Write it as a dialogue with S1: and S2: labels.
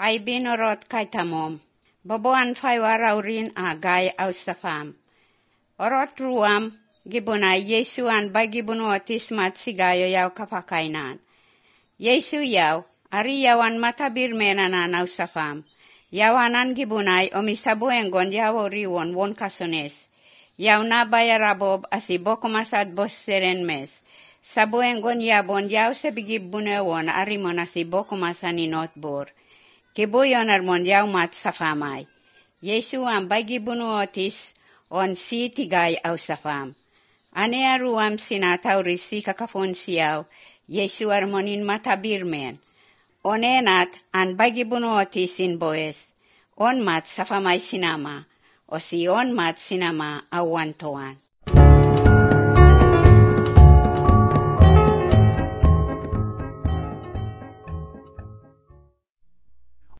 S1: ay binorot kay tamom. Boboan fay waraw rin agay austafam. Orot ruam, gibunay Yesuan bay gibunuotis mat sigayo yaw kapakainan. Yesu yaw, ari yawan matabir menanan austafam. Yawanan gibunay omisabuengon yaw riwon won kasunes. Yaw na bayarabob asi bokumasad bos serenmes. Sabuengon yabon yaw sebigib bunewon arimon asi bokumasan inotbor. Kibuyon armon yaw mat safamay. Yesu ang bay gibunuotis on si tigay ausafam. Ane aruam sinatauris si kakapon siyaw, Yesu armonin matabirmen. Onenat an bay gibunuotis in boes. On mat safamay sinama, o si on mat sinama awantoan.